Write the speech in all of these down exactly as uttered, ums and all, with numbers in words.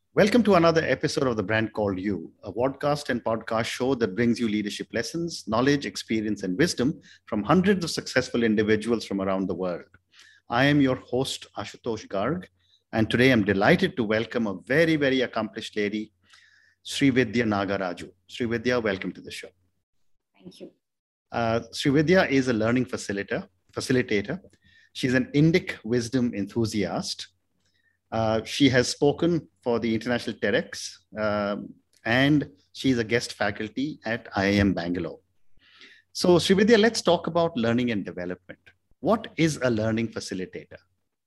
Welcome to another episode of The Brand Called You, a podcast and podcast show that brings you leadership lessons, knowledge, experience, and wisdom from hundreds of successful individuals from around the world. I am your host, Ashutosh Garg, and today I'm delighted to welcome a very, very accomplished lady, Srividya Nagaraju. Srividya, welcome to the show. Thank you. Uh, Srividya is a learning facilitator. facilitator. She's an Indic wisdom enthusiast. Uh, she has spoken for the International TEDx, um, and she's a guest faculty at I I M Bangalore. So, Srividya, let's talk about learning and development. What is a learning facilitator?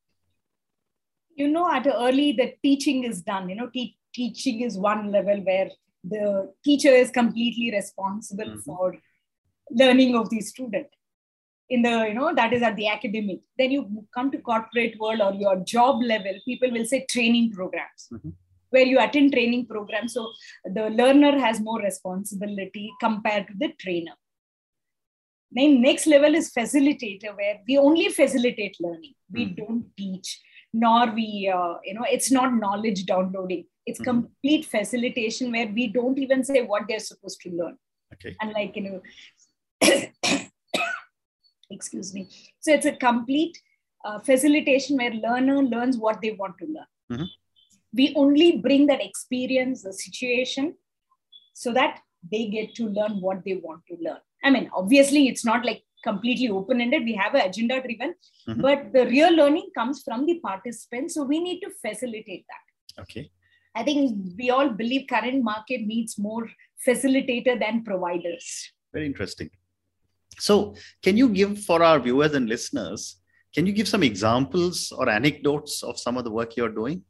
You know, at early, the teaching is done. You know, te- teaching is one level where the teacher is completely responsible mm-hmm. for learning of the student. In the, you know, that is at the academic. Then you come to corporate world or your job level, people will say training programs, mm-hmm. where you attend training programs. So the learner has more responsibility compared to the trainer. Then next level is facilitator, where we only facilitate learning. We mm-hmm. don't teach, nor we, uh, you know, it's not knowledge downloading. It's mm-hmm. complete facilitation where we don't even say what they're supposed to learn. Okay. And like, you know, excuse me. So it's a complete uh, facilitation where learner learns what they want to learn. Mm-hmm. We only bring that experience, the situation, so that they get to learn what they want to learn. I mean, obviously, it's not like completely open-ended. We have an agenda-driven, mm-hmm. but the real learning comes from the participants. So we need to facilitate that. Okay. I think we all believe current market needs more facilitator than providers. Very interesting. So can you give, for our viewers and listeners, can you give some examples or anecdotes of some of the work you're doing?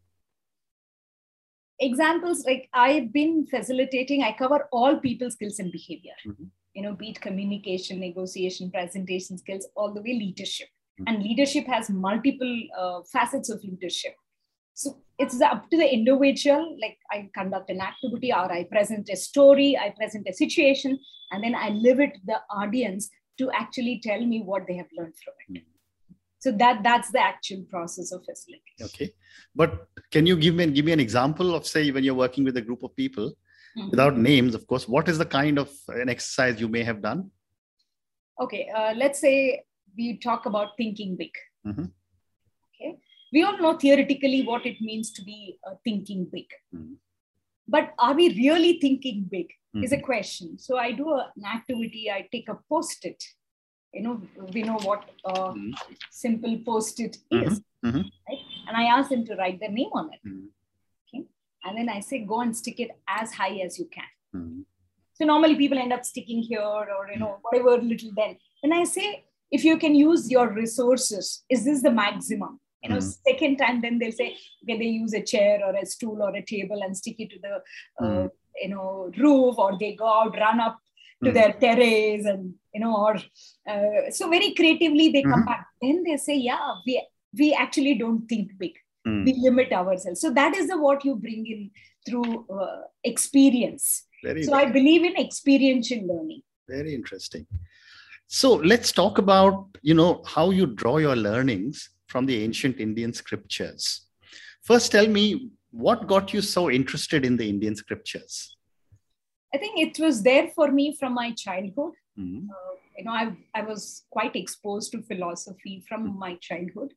Examples, like I've been facilitating, I cover all people skills and behavior, mm-hmm. you know, be it communication, negotiation, presentation skills, all the way leadership. Mm-hmm. And leadership has multiple uh, facets of leadership. So it's up to the individual, like I conduct an activity or I present a story, I present a situation, and then I leave it to the audience to actually tell me what they have learned from it. Mm-hmm. So that that's the actual process of facilitation. Okay. But can you give me, give me an example of, say, when you're working with a group of people, mm-hmm. without names, of course, what is the kind of an exercise you may have done? Okay. Uh, let's say we talk about thinking big. Mm-hmm. Okay. We all know theoretically what it means to be uh, thinking big. Mm-hmm. But are we really thinking big mm-hmm. is a question. So I do a, an activity, I take a post-it. You know, we know what a mm-hmm. simple post-it mm-hmm. is. Mm-hmm. Right? And I ask them to write their name on it. Mm-hmm. Okay. And then I say, go and stick it as high as you can. Mm-hmm. So normally people end up sticking here or, you know, whatever little then. Then I say, if you can use your resources, is this the maximum? You know, mm. second time, then they'll say, okay, they use a chair or a stool or a table and stick it to the, uh, mm. you know, roof, or they go out, run up to mm. their terrace and, you know, or, uh, so very creatively they mm-hmm. come back. Then they say, yeah, we, we actually don't think big. Mm. We limit ourselves. So that is the what you bring in through uh, experience. Very so I believe in experiential learning. Very interesting. So let's talk about, you know, how you draw your learnings from the ancient Indian scriptures. First, tell me, what got you so interested in the Indian scriptures? I think it was there for me from my childhood. Mm-hmm. Uh, you know, I, I was quite exposed to philosophy from mm-hmm. my childhood.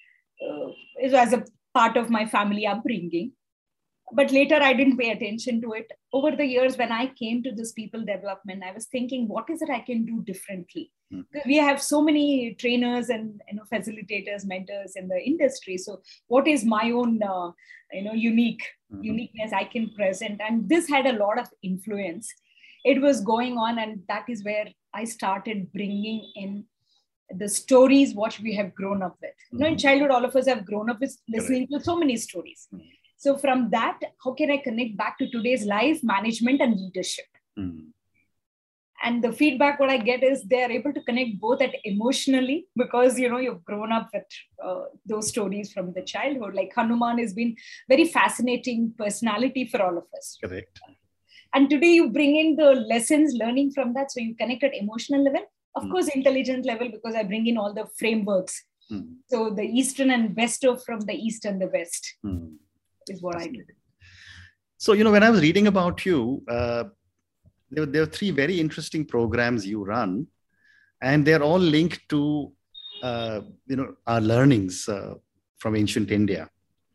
Uh, it was a part of my family upbringing. But later, I didn't pay attention to it. Over the years, when I came to this people development, I was thinking, what is it I can do differently? Mm-hmm. We have so many trainers and, you know, facilitators, mentors in the industry. So what is my own, uh, you know, unique mm-hmm. uniqueness I can present? And this had a lot of influence. It was going on, and that is where I started bringing in the stories, what we have grown up with. Mm-hmm. You know, in childhood, all of us have grown up with listening Correct. To so many stories. Mm-hmm. So from that, how can I connect back to today's life, management and leadership? Mm. And the feedback what I get is they're able to connect both at emotionally, because, you know, you've grown up with uh, those stories from the childhood. Like Hanuman has been very fascinating personality for all of us. Correct. And today you bring in the lessons, learning from that. So you connect at emotional level, of mm. course, intelligent level, because I bring in all the frameworks. Mm. So the Eastern and West of from the East and the West. Mm. Is what I do. So, you know, when I was reading about you, uh, there, there are three very interesting programs you run, and they're all linked to, uh, you know, our learnings uh, from ancient India.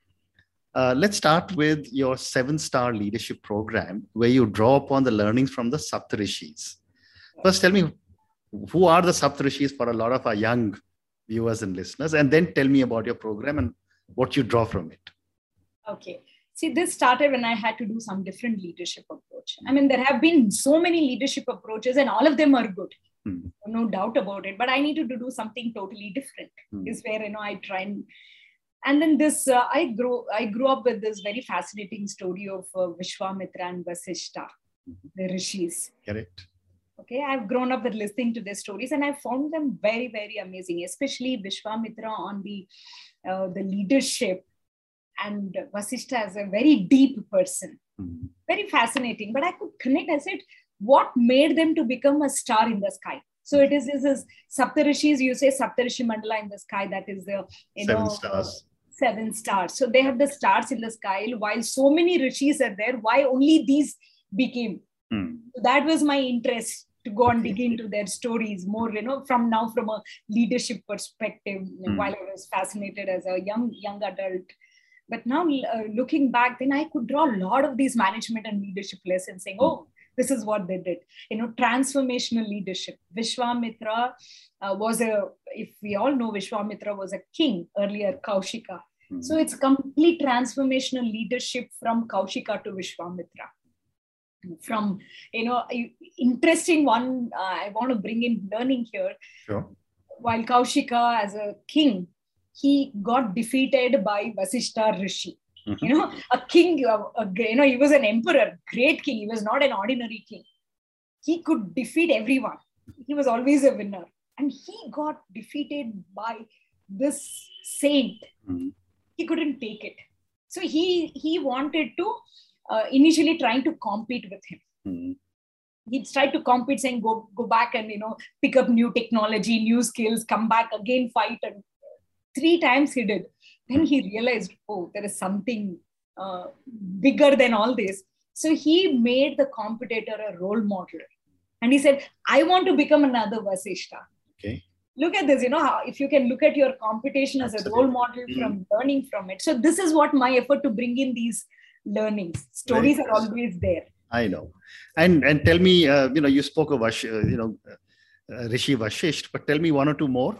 Uh, let's start with your seven-star leadership program, where you draw upon the learnings from the Saptarishis. First, tell me, who are the Saptarishis for a lot of our young viewers and listeners, and then tell me about your program and what you draw from it. Okay. See, this started when I had to do some different leadership approach. I mean, there have been so many leadership approaches and all of them are good. Hmm. No doubt about it. But I needed to do something totally different. Hmm. Is where, you know, I try and... And then this, uh, I grew I grew up with this very fascinating story of uh, Vishwamitra and Vasishta, mm-hmm. the rishis. Correct. Okay, I've grown up with listening to their stories and I found them very, very amazing, especially Vishwamitra on the, uh, the leadership and Vasishta as a very deep person. Mm-hmm. Very fascinating. But I could connect, I said, what made them to become a star in the sky? So it is, is, is Saptarishis, you say Saptarishi Mandala in the sky, that is the, you seven know, stars. Uh, seven stars. So they have the stars in the sky, while so many rishis are there, why only these became? Hmm. So that was my interest, to go and dig into their stories more, you know, from now from a leadership perspective, hmm. while I was fascinated as a young, young adult. But now uh, looking back, then I could draw a lot of these management and leadership lessons saying, oh, this is what they did. You know, transformational leadership. Vishwamitra uh, was a, if we all know, Vishwamitra was a king earlier, Kaushika. Mm-hmm. So it's complete transformational leadership from Kaushika to Vishwamitra. From, you know, interesting one, uh, I want to bring in learning here. Sure. While Kaushika as a king, he got defeated by Vasishta Rishi. Mm-hmm. You know, a king, a, a, you know, he was an emperor, great king. He was not an ordinary king. He could defeat everyone. He was always a winner. And he got defeated by this saint. Mm-hmm. He couldn't take it. So he, he wanted to, uh, initially trying to compete with him. Mm-hmm. He tried to compete saying, go, go back and, you know, pick up new technology, new skills, come back again, fight. And three times he did. Then he realized, oh, there is something uh, bigger than all this. So he made the competitor a role model. And he said, I want to become another Vasishta. Okay. Look at this, you know, how, if you can look at your competition as Absolutely. a role model from mm. learning from it. So this is what my effort to bring in these learnings. Stories are always there. I know. And and tell me, uh, you know, you spoke of, Vash, uh, you know, uh, Rishi Vashisht, but tell me one or two more.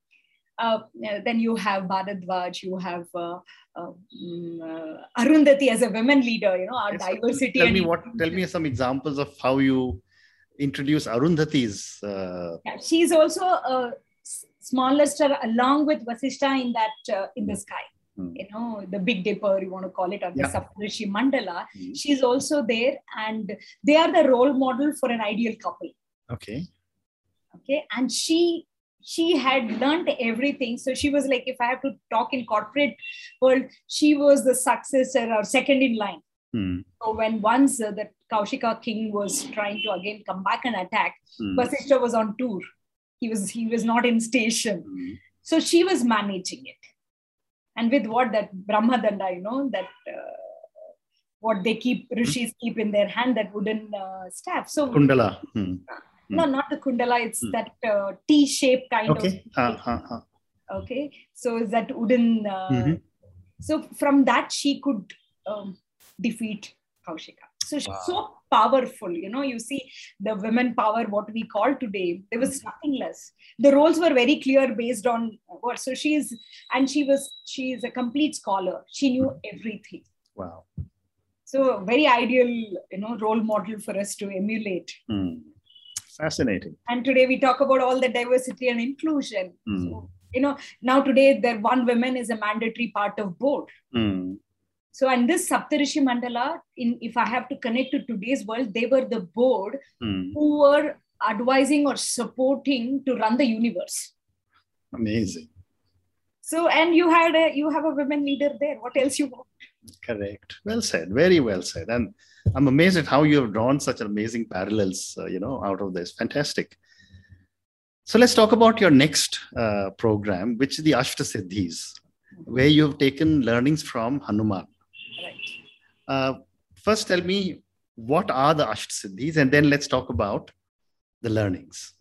Uh, then you have Bharadwaj, you have uh, uh, uh, Arundhati as a women leader, you know, our yes, diversity. Tell and me what, tell me some examples of how you introduce Arundhati's. Uh... Yeah, she's also a smaller star along with Vasishta in that, uh, in the sky. Hmm. You know, the Big Dipper, you want to call it, or the yeah. Saptarishi Mandala. Hmm. She's also there, and they are the role model for an ideal couple. Okay. Okay, and she she had learned everything. So she was like, if I have to talk in corporate world, she was the successor or second in line. Hmm. So when once uh, the Kaushika king was trying to again come back and attack, hmm. Vasishta was on tour. He was he was not in station. Hmm. So she was managing it. And with what that Brahmadanda, you know, that uh, what they keep, rishis keep in their hand, that wooden uh, staff. So Kundala. Hmm. No, not the Kundala. It's hmm. that uh, T-shaped kind okay. of. Uh, uh, uh. Okay. So it's that wooden. Uh, mm-hmm. So from that, she could um, defeat Kaushika. So she's wow. so powerful. You know, you see the women power, what we call today, there was nothing less. The roles were very clear based on what. So she's, and she was, she is a complete scholar. She knew everything. Wow. So very ideal, you know, role model for us to emulate. Mm. Fascinating. And today we talk about all the diversity and inclusion. Mm. So, you know, now today there one woman is a mandatory part of board. Mm. So, and this Saptarishi Mandala, in, if I have to connect to today's world, they were the board mm. who were advising or supporting to run the universe. Amazing. So, and you had a, you have a women leader there. What else you want? Correct. Well said. Very well said. And I'm amazed at how you have drawn such amazing parallels, uh, you know, out of this. Fantastic. So let's talk about your next uh, program, which is the Ashtasiddhis, where you have taken learnings from Hanuman. Right. Uh, first tell me, what are the Ashtasiddhis? And then let's talk about the learnings.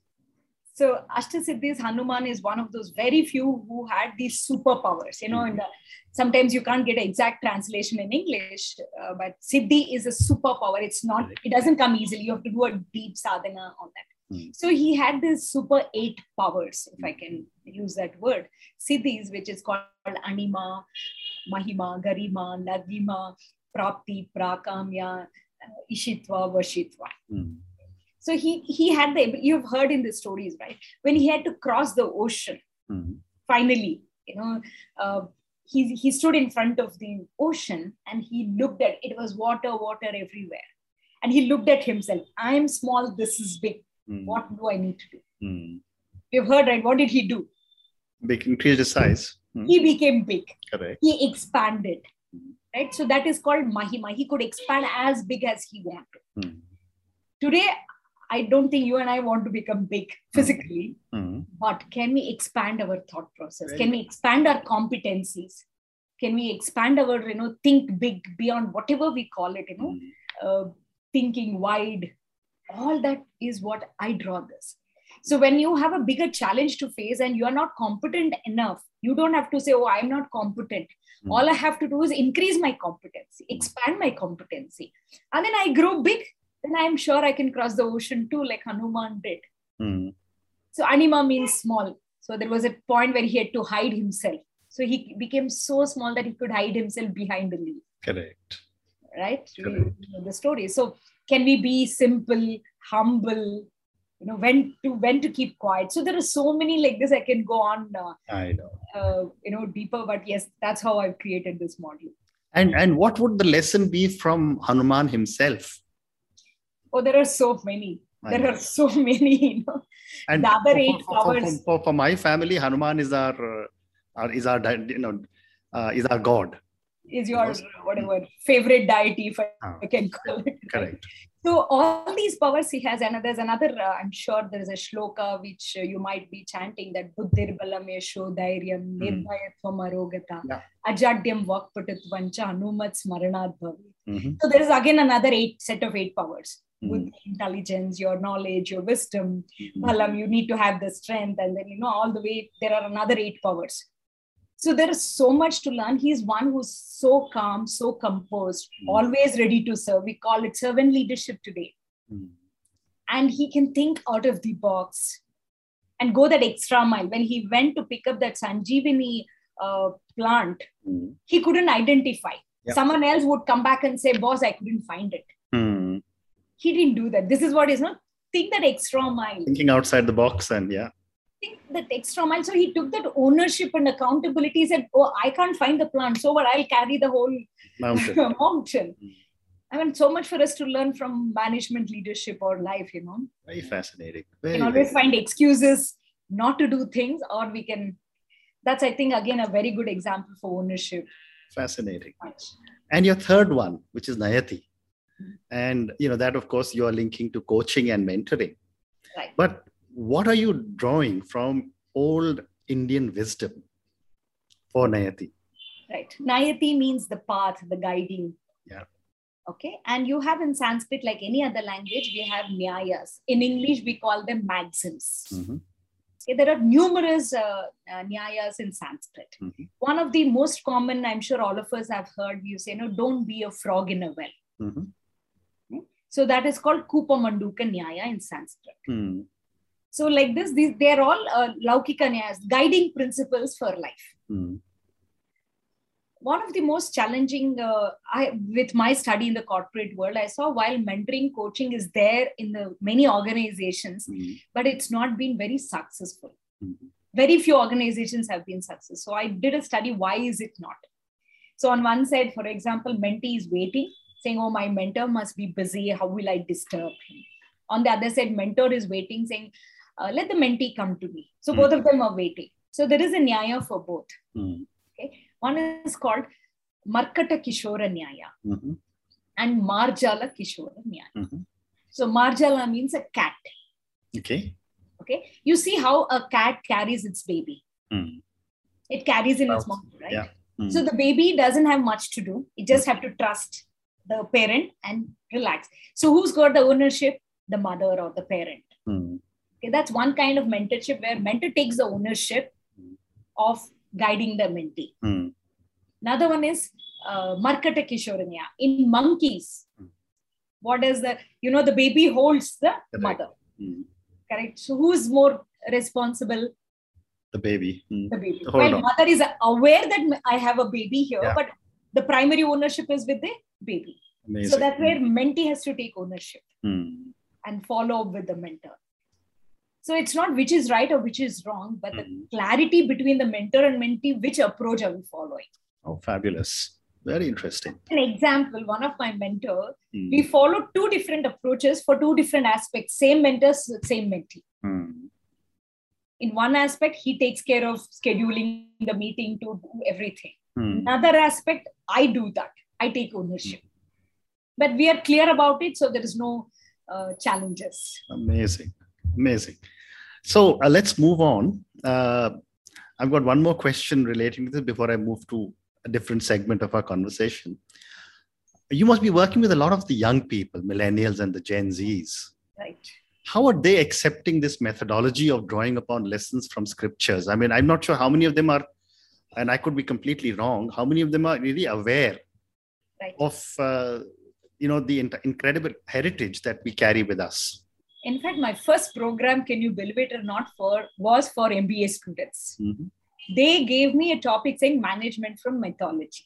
So Ashtasiddhis, Hanuman is one of those very few who had these superpowers. You know, mm-hmm. in the, sometimes you can't get an exact translation in English, uh, but Siddhi is a superpower. It's not, it doesn't come easily. You have to do a deep sadhana on that. Mm-hmm. So he had this super eight powers, if I can use that word. Siddhis, which is called Anima, Mahima, Garima, Ladima, Prapti, Prakamya, Ishitva, Vashitva. Mm-hmm. So he, he had the, you've heard in the stories, right? When he had to cross the ocean, mm-hmm. finally, you know, uh, he, he stood in front of the ocean and he looked at, it was water, water everywhere. And he looked at himself. I'm small, this is big. Mm-hmm. What do I need to do? Mm-hmm. You've heard, right? What did he do? Big, increased his size. Mm-hmm. He became big. Correct. He expanded, mm-hmm. right? So that is called Mahima. He could expand as big as he wanted. Mm-hmm. Today, I don't think you and I want to become big physically, mm-hmm. but can we expand our thought process? Right. Can we expand our competencies? Can we expand our, you know, think big beyond whatever we call it, you know, mm-hmm. uh, thinking wide? All that is what I draw this. So when you have a bigger challenge to face and you are not competent enough, you don't have to say, oh, I'm not competent. Mm-hmm. All I have to do is increase my competency, expand my competency. And then I grow big. Then I'm sure I can cross the ocean too, like Hanuman did. Mm. So Anima means small. So there was a point where he had to hide himself. So he became so small that he could hide himself behind the leaf. Correct. Right? Correct. You know the story. So can we be simple, humble, you know, when to when to keep quiet? So there are so many like this. I can go on, uh, I know, uh, you know, deeper. But yes, that's how I've created this model. And and what would the lesson be from Hanuman himself? Oh, there are so many. I there know. are so many, you know. And the other for, eight for, powers. For, for, for my family, Hanuman is our, uh, our is our you know uh, is our god. Is your whatever favorite deity, if I, oh. I can call it. Correct. So all these powers he has, and there's another. Uh, I'm sure there is a shloka which uh, you might be chanting, that Buddhir balam yasho dhairyam nirbhayatvam arogata ajadyam vakpatutvancha hanumat smaranad bhavi. So there is again another eight set of eight powers. Mm-hmm. With intelligence, your knowledge, your wisdom, mm-hmm. Balam, you need to have the strength, and then, you know, all the way, there are another eight powers. So there is so much to learn. He's one who's so calm, so composed, mm-hmm. always ready to serve. We call it servant leadership today. Mm-hmm. And he can think out of the box and go that extra mile. When he went to pick up that Sanjeevani uh, plant, mm-hmm. he couldn't identify. Yep. Someone else would come back and say, boss, I couldn't find it. Mm-hmm. He didn't do that. This is what is not. Think that extra mile. Thinking outside the box and yeah. Think that extra mile. So he took that ownership and accountability. He said, oh, I can't find the plant. So what? I'll carry the whole mountain. mountain. Mm-hmm. I mean, so much for us to learn from management, leadership, or life, you know. Very fascinating. Very, we can always find excuses not to do things, or we can. That's, I think, again, a very good example for ownership. Fascinating. And your third one, which is Nayati. And, you know, that, of course, you are linking to coaching and mentoring. Right. But what are you drawing from old Indian wisdom for Nayati? Right. Nayati means the path, the guiding. Yeah. Okay. And you have in Sanskrit, like any other language, we have nyayas. In English, we call them maxims. Mm-hmm. Okay, there are numerous uh, uh, nyayas in Sanskrit. Mm-hmm. One of the most common, I'm sure all of us have heard, you say, no, don't be a frog in a well. Mm-hmm. So that is called Kupa Manduka Nyaya in Sanskrit. Mm. So like this, these, they're all uh, Laukika Nyayas, guiding principles for life. Mm. One of the most challenging, uh, I, with my study in the corporate world, I saw while mentoring, coaching is there in the many organizations, mm. but it's not been very successful. Mm. Very few organizations have been successful. So I did a study, why is it not? So on one side, for example, mentee is waiting, saying, oh, my mentor must be busy. How will I disturb him? On the other side, mentor is waiting, saying, uh, let the mentee come to me. So mm. both of them are waiting. So there is a nyaya for both. Mm. Okay. One is called Markata Kishora Nyaya mm-hmm. and Marjala Kishora Nyaya. Mm-hmm. So Marjala means a cat. Okay. Okay. You see how a cat carries its baby. Mm. It carries in its mouth, right? Yeah. Mm. So the baby doesn't have much to do. It just have to trust the parent and relax. So who's got the ownership? The mother or the parent. Mm. Okay, that's one kind of mentorship where mentor takes the ownership of guiding the mentee. Mm. Another one is uh, Markata Kishoranya. In monkeys, mm. what is the, you know, the baby holds the Correct. Mother. Mm. Correct. So who's more responsible? The baby. Mm. The baby. Hold well, on. Mother is aware that I have a baby here, yeah. but the primary ownership is with the baby. Amazing. So that's where mm. mentee has to take ownership mm. and follow up with the mentor. So it's not which is right or which is wrong, but mm. the clarity between the mentor and mentee, which approach are we following? Oh, fabulous. Very interesting. An example, one of my mentors, mm. we followed two different approaches for two different aspects. Same mentors, same mentee. Mm. In one aspect, he takes care of scheduling the meeting to do everything. Mm. Another aspect, I do that. I take ownership. Mm. But we are clear about it, so there is no uh, challenges. Amazing. Amazing. So uh, let's move on. Uh, I've got one more question relating to this before I move to a different segment of our conversation. You must be working with a lot of the young people, millennials and the Gen Zs. Right. How are they accepting this methodology of drawing upon lessons from scriptures? I mean, I'm not sure how many of them are, and I could be completely wrong, how many of them are really aware right. of, uh, you know, the in- incredible heritage that we carry with us. In fact, my first program, can you believe it or not, for was for M B A students. Mm-hmm. They gave me a topic saying management from mythology.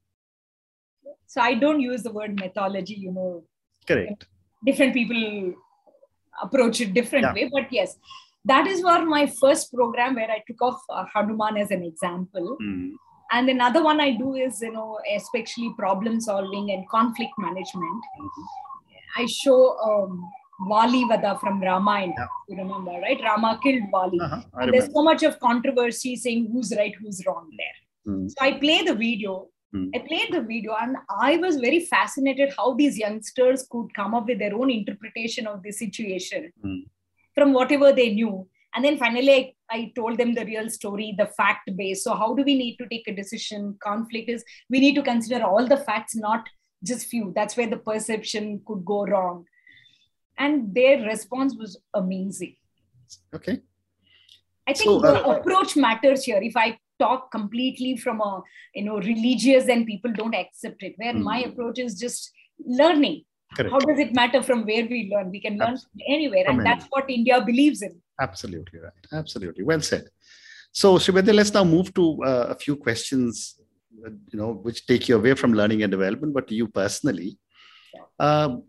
So I don't use the word mythology, you know. Correct. Different people approach it different yeah. way, but yes, that is where my first program where I took off uh, Hanuman as an example. Mm. And another one I do is, you know, especially problem solving and conflict management. Mm-hmm. I show um, Vali Vada from Ramayana, yeah. you remember, right? Rama killed Vali. Uh-huh, and there's so much of controversy saying who's right, who's wrong there. Mm. So I play the video. Mm. I played the video and I was very fascinated how these youngsters could come up with their own interpretation of the situation mm. from whatever they knew. And then finally, I, I told them the real story, the fact base. So how do we need to take a decision? Conflict is, we need to consider all the facts, not just few. That's where the perception could go wrong. And their response was amazing. Okay. I think so, uh, the approach matters here. If I talk completely from a, you know, religious, then people don't accept it. Where mm. my approach is just learning. Correct. How does it matter from where we learn? We can learn Absolutely. From anywhere. From and anywhere. That's what India believes in. Absolutely right. Absolutely. Well said. So, Srividya, let's now move to uh, a few questions, you know, which take you away from learning and development, but to you personally. Yeah. Um,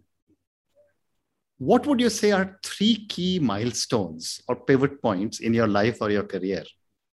what would you say are three key milestones or pivot points in your life or your career?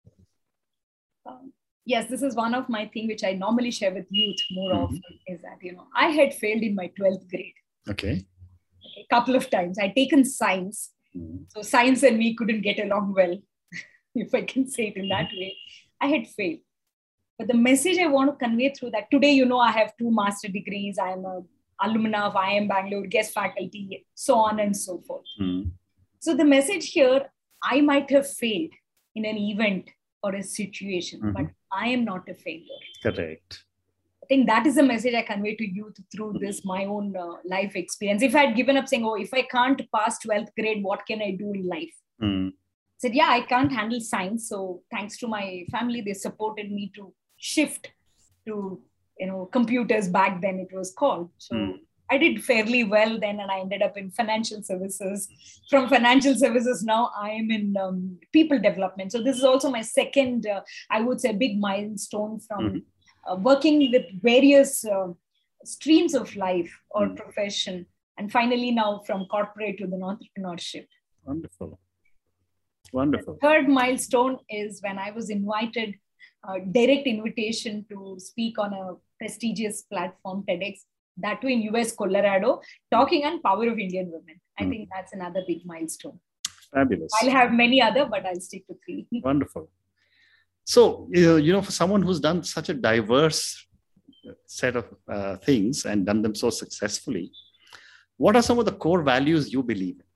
Um, yes, this is one of my things which I normally share with youth more mm-hmm. often is that, you know, I had failed in my twelfth grade. Okay. A couple of times. I'd taken science. Mm-hmm. So science and me couldn't get along well, if I can say it in that way. I had failed. But the message I want to convey through that, today, you know, I have two master degrees. I am a alumna of I I M Bangalore, guest faculty, so on and so forth. Mm. So the message here, I might have failed in an event or a situation, mm-hmm. but I am not a failure. Correct. I think that is the message I convey to youth through mm-hmm. this, my own uh, life experience. If I had given up saying, oh, if I can't pass twelfth grade, what can I do in life? Mm. I said, yeah, I can't handle science. So thanks to my family, they supported me to shift to, you know, computers back then it was called. So mm. I did fairly well then, and I ended up in financial services. From financial services, now I am in um, people development. So this is also my second, uh, I would say, big milestone from mm-hmm. uh, working with various uh, streams of life or mm. profession. And finally now from corporate to the entrepreneurship. Wonderful. Wonderful. The third milestone is when I was invited, uh, direct invitation to speak on a prestigious platform, TEDx, that too in U S, Colorado, talking on power of Indian women. I mm. think that's another big milestone. Fabulous. I'll have many other, but I'll stick to three. Wonderful. So, you know, for someone who's done such a diverse set of uh, things and done them so successfully, what are some of the core values you believe in?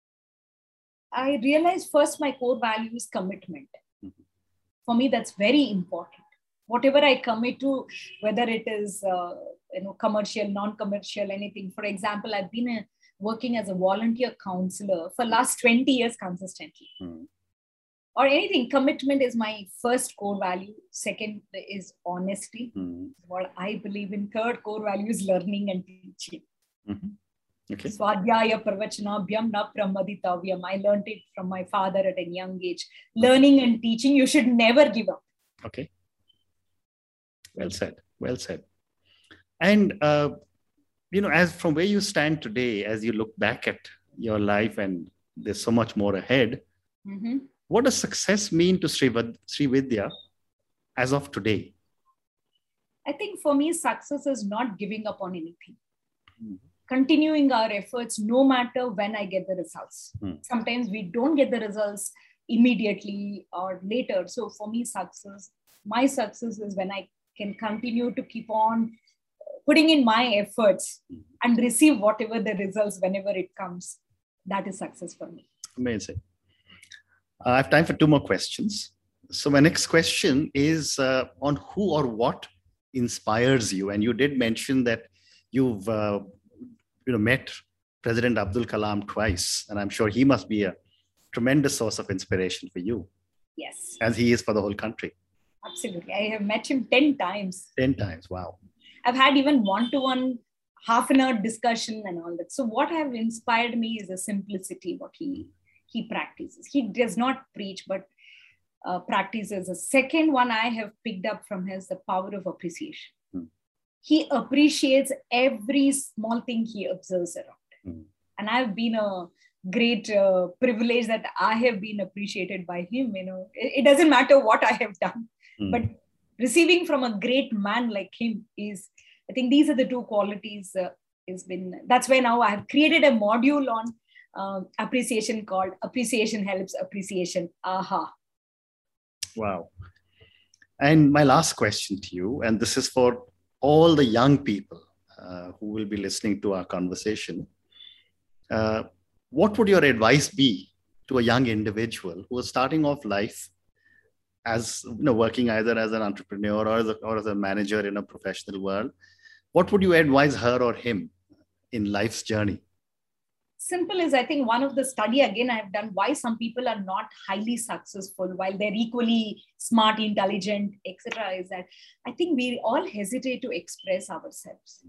I realized first my core value is commitment. Mm-hmm. For me, that's very important. whatever I commit to, whether it is uh, you know commercial, non-commercial, anything. For example, I've been a, working as a volunteer counselor for last twenty years consistently. Mm. Or anything, commitment is my first core value. Second is honesty. Mm. What I believe in. Third core value is learning and teaching. Mm-hmm. Okay. Swadhyaya pravachanabhyam na pramaditavyam. I learned it from my father at a young age. Learning and teaching, you should never give up. Okay. Well said. Well said. And, uh, you know, as from where you stand today, as you look back at your life and there's so much more ahead, mm-hmm. what does success mean to Srividya as of today? I think for me, success is not giving up on anything. Mm-hmm. Continuing our efforts, no matter when I get the results. Mm. Sometimes we don't get the results immediately or later. So for me, success, my success is when I can continue to keep on putting in my efforts mm. and receive whatever the results whenever it comes. That is success for me. Amazing. Uh, I have time for two more questions. So my next question is uh, on who or what inspires you. And you did mention that you've uh, you know, met President Abdul Kalam twice, and I'm sure he must be a tremendous source of inspiration for you. Yes. As he is for the whole country. Absolutely. I have met him ten times. ten times. Wow. I've had even one-to-one half an hour discussion and all that. So what have inspired me is the simplicity, what he, he practices. He does not preach, but uh, practices. The second one I have picked up from him is the power of appreciation. Hmm. He appreciates every small thing he observes around. Mm. And I've been a great uh, privilege that I have been appreciated by him. You know, it, it doesn't matter what I have done, mm. but receiving from a great man like him is, I think these are the two qualities. Uh, has been that's why now I have created a module on uh, appreciation called Appreciation Helps Appreciation. Aha. Wow. And my last question to you, and this is for all the young people uh, who will be listening to our conversation, uh, what would your advice be to a young individual who is starting off life as, you know, working either as an entrepreneur or as a, or as a manager in a professional world? What would you advise her or him in life's journey? Simple is, I think, one of the study again I've done why some people are not highly successful while they're equally smart, intelligent, et cetera. Is that I think we all hesitate to express ourselves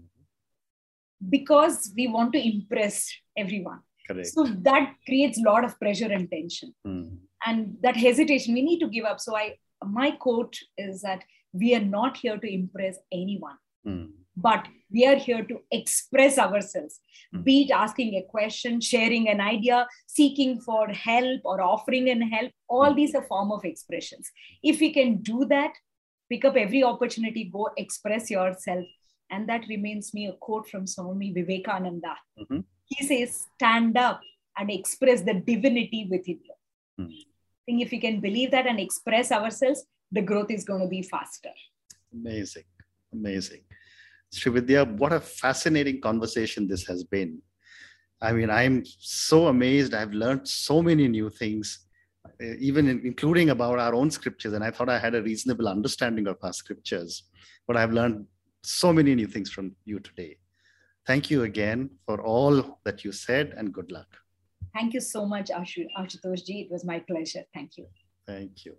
because we want to impress everyone. Correct. So that creates a lot of pressure and tension. Mm. And that hesitation, we need to give up. So I, my quote is that we are not here to impress anyone. Mm. But we are here to express ourselves, mm. be it asking a question, sharing an idea, seeking for help or offering an help. All mm. these are form of expressions. If we can do that, pick up every opportunity, go express yourself. And that reminds me a quote from Swami Vivekananda. Mm-hmm. He says, stand up and express the divinity within you. Mm. I think if we can believe that and express ourselves, the growth is going to be faster. Amazing. Amazing. Srividya, what a fascinating conversation this has been. I mean, I'm so amazed. I've learned so many new things, even in, including about our own scriptures. And I thought I had a reasonable understanding of our scriptures, but I've learned so many new things from you today. Thank you again for all that you said, and good luck. Thank you so much, Ashutosh ji. It was my pleasure. Thank you. Thank you.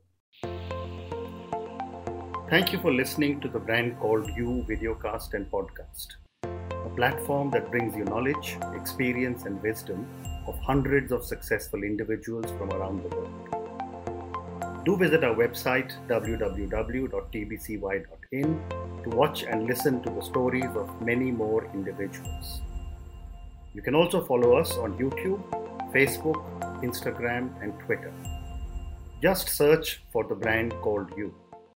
Thank you for listening to The Brand Called You videocast and podcast, a platform that brings you knowledge, experience, and wisdom of hundreds of successful individuals from around the world. Do visit our website w w w dot t b c y dot in to watch and listen to the stories of many more individuals. You can also follow us on YouTube, Facebook, Instagram, and Twitter. Just search for The Brand Called You.